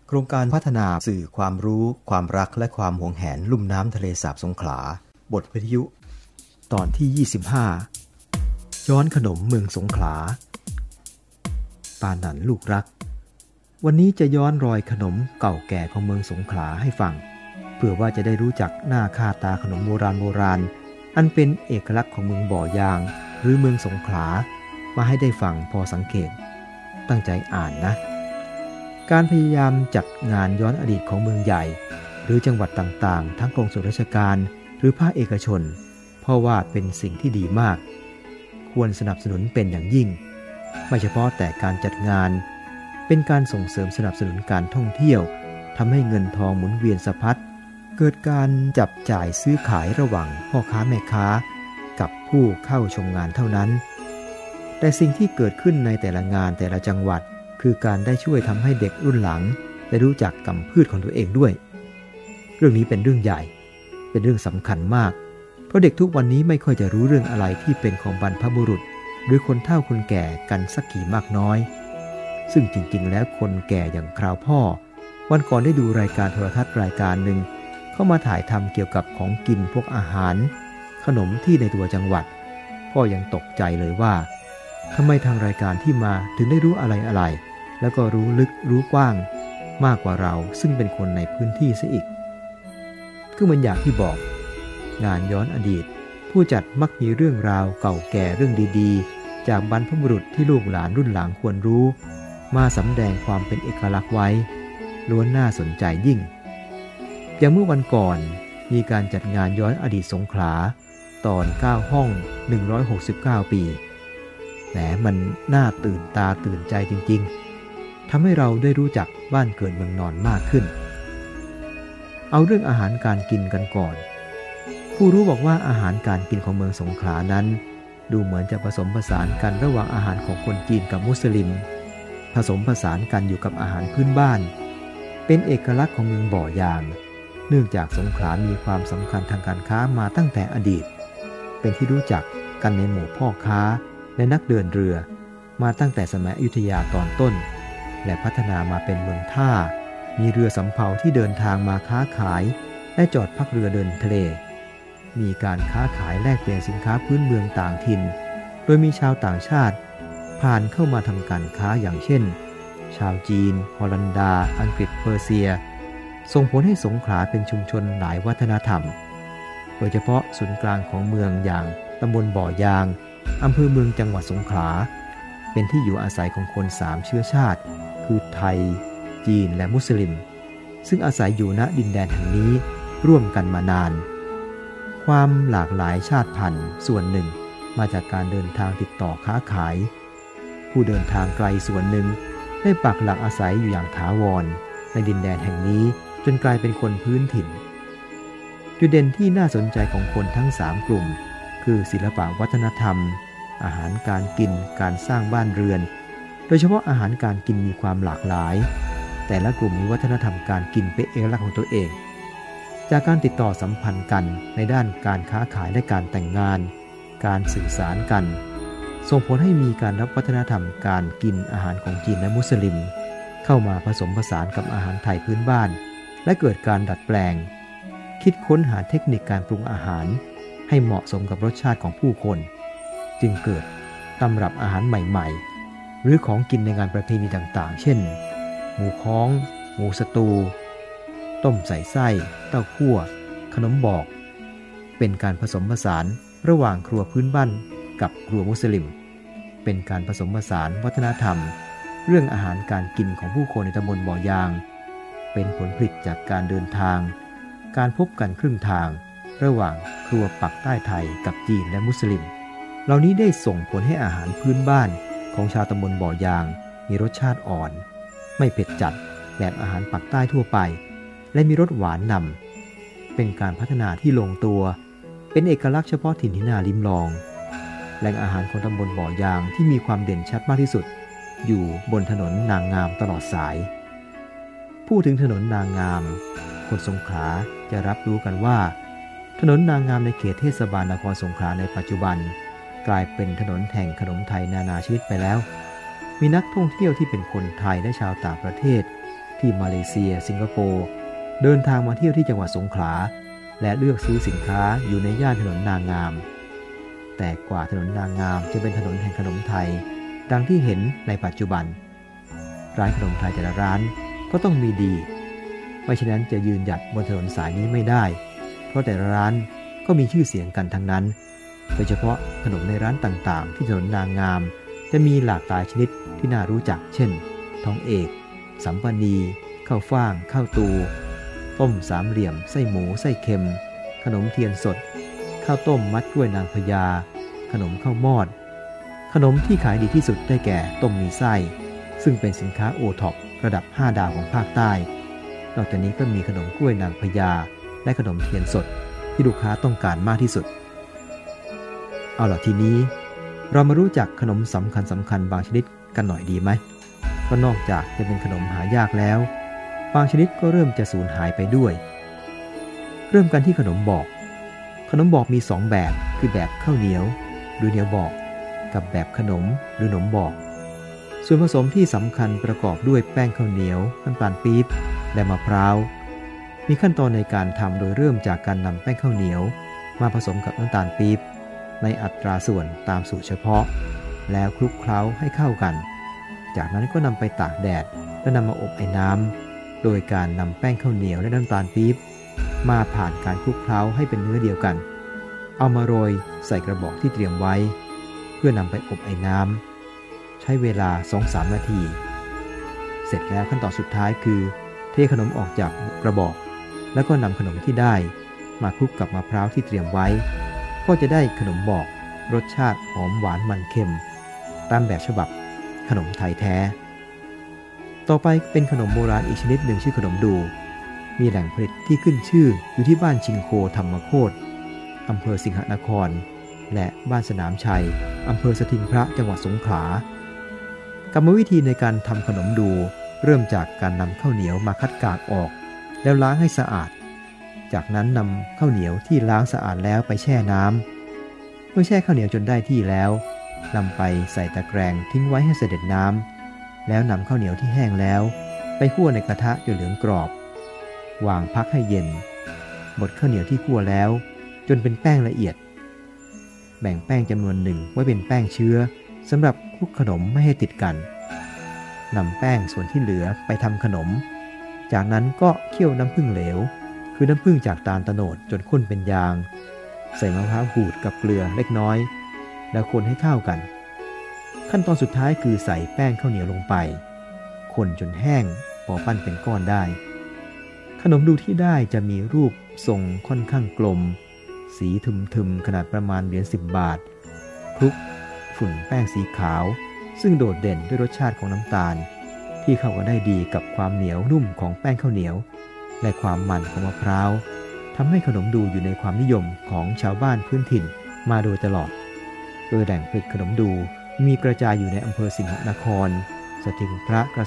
โครงการพัฒนาสื่อความรู้ความรักและความหวงแหนลุ่มน้ำทะเลสาบสงขลาบทวิทยุตอนที่25ย้อนขนมเมืองสงขลาปานันลูกรักวันนี้จะย้อนรอยขนมเก่าแก่ของเมืองสงขลาให้ฟังเพื่อว่าจะได้รู้จักหน้าค่าตาขนมโบราณอันเป็นเอกลักษณ์ของเมืองบ่อยางหรือเมืองสงขลามาให้ได้ฟังพอสังเกตตั้งใจอ่านนะการพยายามจัดงานย้อนอดีตของเมืองใหญ่หรือจังหวัดต่างๆทั้งกรมส่วนราชการหรือภาคเอกชนเพราะว่าเป็นสิ่งที่ดีมากควรสนับสนุนเป็นอย่างยิ่งไม่เฉพาะแต่การจัดงานเป็นการส่งเสริมสนับสนุนการท่องเที่ยวทำให้เงินทองหมุนเวียนสะพัดเกิดการจับจ่ายซื้อขายระหว่างพ่อค้าแม่ค้ากับผู้เข้าชมงานเท่านั้นแต่สิ่งที่เกิดขึ้นในแต่ละงานแต่ละจังหวัดคือการได้ช่วยทำให้เด็กรุ่นหลังได้รู้จักกำพืชของตัวเองด้วยเรื่องนี้เป็นเรื่องใหญ่เป็นเรื่องสำคัญมากเพราะเด็กทุกวันนี้ไม่ค่อยจะรู้เรื่องอะไรที่เป็นของบรรพบุรุษหรือคนเฒ่าคนแก่กันสักกี่มากน้อยซึ่งจริงๆแล้วคนแก่อย่างคราวพ่อวันก่อนได้ดูรายการโทรทัศน์รายการหนึ่งเข้ามาถ่ายทำเกี่ยวกับของกินพวกอาหารขนมที่ในตัวจังหวัดพ่อยังตกใจเลยว่าทำไมทางรายการที่มาถึงได้รู้อะไรแล้วก็รู้ลึกรู้กว้างมากกว่าเราซึ่งเป็นคนในพื้นที่ซะอีกก็เหมือนอย่างที่บอกงานย้อนอดีตผู้จัดมักมีเรื่องราวเก่าแก่เรื่องดีๆจากบรรพบุรุษที่ลูกหลานรุ่นหลังควรรู้มาสำแดงความเป็นเอกลักษณ์ไว้ล้วนน่าสนใจยิ่งอย่างเมื่อวันก่อนมีการจัดงานย้อนอดีตสงขลาตอน9ห้อง169ปีแหมมันน่าตื่นตาตื่นใจจริงๆทำให้เราได้รู้จักบ้านเกิดเมืองนอนมากขึ้นเอาเรื่องอาหารการกินกันก่อนผู้รู้บอกว่าอาหารการกินของเมืองสงขลานั้นดูเหมือนจะผสมผสานกันระหว่างอาหารของคนจีนกับมุสลิมผสมผสานกันอยู่กับอาหารพื้นบ้านเป็นเอกลักษณ์ของเมืองบ่อยางเนื่องจากสงขลามีความสำคัญทางการค้ามาตั้งแต่อดีตเป็นที่รู้จักกันในหมู่พ่อค้าและนักเดินเรือมาตั้งแต่สมัยอยุธยาตอนต้นและพัฒนามาเป็นเมืองท่ามีเรือสำเภาที่เดินทางมาค้าขายและจอดพักเรือเดินทะเลมีการค้าขายแลกเปลี่ยนสินค้าพื้นเมืองต่างถิ่นโดยมีชาวต่างชาติผ่านเข้ามาทำการค้าอย่างเช่นชาวจีนฮอลันดาอังกฤษเปอร์เซียส่งผลให้สงขลาเป็นชุมชนหลายวัฒนธรรมโดยเฉพาะศูนย์กลางของเมืองอย่างตำบลบ่อยางอำเภอเมืองจังหวัดสงขลาเป็นที่อยู่อาศัยของคน3เชื้อชาติคือไทยจีนและมุสลิมซึ่งอาศัยอยู่ณดินแดนแห่งนี้ร่วมกันมานานความหลากหลายชาติพันธุ์ส่วนหนึ่งมาจากการเดินทางติดต่อค้าขายผู้เดินทางไกลส่วนหนึ่งได้ปักหลักอาศัยอยู่อย่างถาวรในดินแดนแห่งนี้จนกลายเป็นคนพื้นถิ่นจุดเด่นที่น่าสนใจของคนทั้ง3กลุ่มคือศิลปะวัฒนธรรมอาหารการกินการสร้างบ้านเรือนโดยเฉพาะอาหารการกินมีความหลากหลายแต่ละกลุ่มมีวัฒนธรรมการกินเป็นเอกลักษณ์ของตัวเองจากการติดต่อสัมพันธ์กันในด้านการค้าขายและการแต่งงานการสื่อสารกันส่งผลให้มีการรับวัฒนธรรมการกินอาหารของจีนและมุสลิมเข้ามาผสมผสานกับอาหารไทยพื้นบ้านและเกิดการดัดแปลงคิดค้นหาเทคนิคการปรุงอาหารให้เหมาะสมกับรสชาติของผู้คนจึงเกิดตำรับอาหารใหม่ๆหรือของกินในงานประเพณีต่างๆเช่นหมูค้องหมูสตูต้มใส่ไส้เต้าคั่วขนมบอกเป็นการผสมผสานระหว่างครัวพื้นบ้านกับครัวมุสลิมเป็นการผสมผสานวัฒนธรรมเรื่องอาหารการกินของผู้คนในตำบลบ่อยางเป็นผลผลิตจากการเดินทางการพบกันครึ่งทางระหว่างครัวปักใต้ไทยกับจีนและมุสลิมเหล่านี้ได้ส่งผลให้อาหารพื้นบ้านของชาวตำบลบ่อยางมีรสชาติอ่อนไม่เผ็ดจัดแบบอาหารปักใต้ทั่วไปและมีรสหวานนำเป็นการพัฒนาที่ลงตัวเป็นเอกลักษณ์เฉพาะถิ่นที่น่าลิ้มลองแหล่งอาหารของตำบลบ่อยางที่มีความเด่นชัดมากที่สุดอยู่บนถนนนางงามตลอดสายพูดถึงถนนนางงามคนสงขลาจะรับรู้กันว่าถนนนางงามในเขตเทศบาลนครสงขลาในปัจจุบันกลายเป็นถนนแห่งขนมไทยนานาชนิดไปแล้วมีนักท่องเที่ยวที่เป็นคนไทยและชาวต่างประเทศที่มาเลเซียสิงคโปร์เดินทางมาเที่ยวที่จังหวัดสงขลาและเลือกซื้อสินค้าอยู่ในย่านถนนนางามแต่กว่าถนนนางามจะเป็นถนนแห่งขนมไทยดังที่เห็นในปัจจุบันร้านขนมไทยแต่ละร้านก็ต้องมีดีไม่ฉะนั้นจะยืนหยัดบนถนนสายนี้ไม่ได้เพราะแต่ละร้านก็มีชื่อเสียงกันทั้งนั้นโดยเฉพาะขนมในร้านต่างๆที่ถนนนางามจะมีหลากหลายชนิดที่น่ารู้จักเช่นทองเอกสัมปนีข้าวฟ่างข้าวตูต้มสามเหลี่ยมไส้หมูไส้เค็มขนมเทียนสดข้าวต้มมัดกล้วยนางพญาขนมข้าวมอดขนมที่ขายดีที่สุดได้แก่ต้มมีไส้ซึ่งเป็นสินค้าโอท็อประดับ5ดาวของภาคใต้นอกจากนี้ก็มีขนมกล้วยนางพญาและขนมเทียนสดที่ลูกค้าต้องการมากที่สุดเอาล่ะทีนี้เรามารู้จักขนมสำคัญบางชนิดกันหน่อยดีไหมก็นอกจากจะเป็นขนมหายากแล้วบางชนิดก็เริ่มจะสูญหายไปด้วยเริ่มกันที่ขนมบอกขนมบอกมี2แบบคือแบบข้าวเหนียวหรือเหนียวบอกกับแบบขนมหรือหนมบอกส่วนผสมที่สำคัญประกอบด้วยแป้งข้าวเหนียวน้ำตาลปี๊บและมะพร้าวมีขั้นตอนในการทำโดยเริ่มจากการนำแป้งข้าวเหนียวมาผสมกับน้ำตาลปี๊บในอัตราส่วนตามสูตรเฉพาะแล้วคลุกเคล้าให้เข้ากันจากนั้นก็นำไปตากแดดและนำมาอบไอ้น้ำโดยการนำแป้งข้าวเหนียวและน้ำตาลปี๊บมาผ่านการคลุกเคล้าให้เป็นเนื้อเดียวกันเอามาโรยใส่กระบอกที่เตรียมไว้เพื่อนำไปอบไอ้น้ำใช้เวลา 2-3 นาทีเสร็จแล้วขั้นตอนสุดท้ายคือเทขนมออกจากกระบอกแล้วก็นำขนมที่ได้มาคลุกกับมะพร้าวที่เตรียมไว้ก็จะได้ขนมบอกรสชาติหอมหวานมันเค็มตามแบบฉบับขนมไทยแท้ต่อไปเป็นขนมโบราณอีกชนิดหนึ่งชื่อขนมดูมีแหล่งผลิตที่ขึ้นชื่ออยู่ที่บ้านชิงโคธรรมโคตรอำเภอสิงหนครและบ้านสนามชัยอำเภอสถิงพระจังหวัดสงขลากรรมวิธีในการทำขนมดูเริ่มจากการนำข้าวเหนียวมาคัดกากออกแล้วล้างให้สะอาดจากนั้นนำข้าวเหนียวที่ล้างสะอาดแล้วไปแช่น้ำเมื่อแช่ข้าวเหนียวจนได้ที่แล้วนำไปใส่ตะแกรงทิ้งไว้ให้เสด็จน้ำแล้วนำข้าวเหนียวที่แห้งแล้วไปคั่วในกระทะจนเหลืองกรอบวางพักให้เย็นบดข้าวเหนียวที่คั่วแล้วจนเป็นแป้งละเอียดแบ่งแป้งจำนวนหนึ่งไว้เป็นแป้งเชื้อสำหรับคลุกขนมไม่ให้ติดกันนำแป้งส่วนที่เหลือไปทำขนมจากนั้นก็เคี่ยวน้ำผึ้งเหลวคือน้ำผึ้งจากตาลโตนดจนข้นเป็นยางใส่มะพร้าวขูดกับเกลือเล็กน้อยแล้วคนให้เข้ากันขั้นตอนสุดท้ายคือใส่แป้งข้าวเหนียวลงไปคนจนแห้งพอปั้นเป็นก้อนได้ขนมดูที่ได้จะมีรูปทรงค่อนข้างกลมสีทึมๆขนาดประมาณเหรียญ10 บาทคลุกฝุ่นแป้งสีขาวซึ่งโดดเด่นด้วยรสชาติของน้ำตาลที่เข้ากันได้ดีกับความเหนียวนุ่มของแป้งข้าวเหนียวและความมันของมะพร้าวทำให้ขนมดูอยู่ในความนิยมของชาวบ้านพื้นถิ่นมาโดยตลอดโดยแหล่งผลิตขนมดูมีกระจายอยู่ในอำเภอสิงหนครสถิงพระกระ